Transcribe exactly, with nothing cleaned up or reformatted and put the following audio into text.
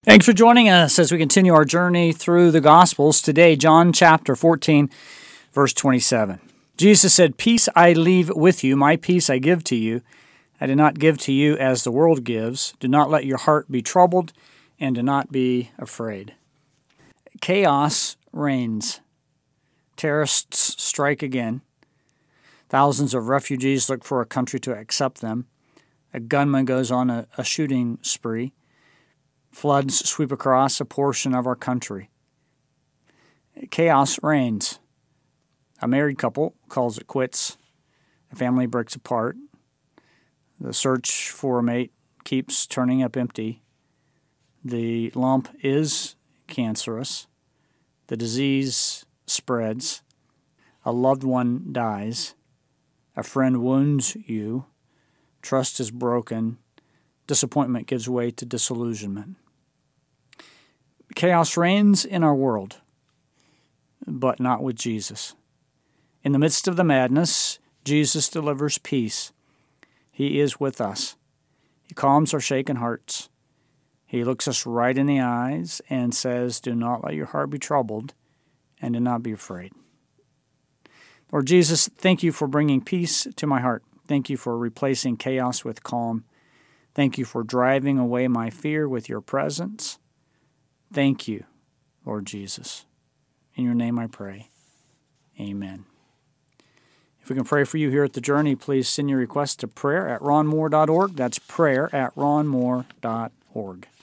Thanks for joining us as we continue our journey through the Gospels. Today, John chapter fourteen, verse twenty-seven. Jesus said, "Peace I leave with you, my peace I give to you. I do not give to you as the world gives. Do not let your heart be troubled, and do not be afraid." Chaos reigns. Terrorists strike again. Thousands of refugees look for a country to accept them. A gunman goes on a, a shooting spree. Floods sweep across a portion of our country. Chaos reigns. A married couple calls it quits. A family breaks apart. The search for a mate keeps turning up empty. The lump is cancerous. The disease spreads. A loved one dies. A friend wounds you. Trust is broken. Disappointment gives way to disillusionment. Chaos reigns in our world, but not with Jesus. In the midst of the madness, Jesus delivers peace. He is with us. He calms our shaken hearts. He looks us right in the eyes and says, "Do not let your heart be troubled, and do not be afraid." Lord Jesus, thank you for bringing peace to my heart. Thank you for replacing chaos with calm. Thank you for driving away my fear with your presence. Thank you, Lord Jesus. In your name I pray. Amen. If we can pray for you here at The Journey, please send your request to prayer at ron moore dot org. That's prayer at ron moore dot org.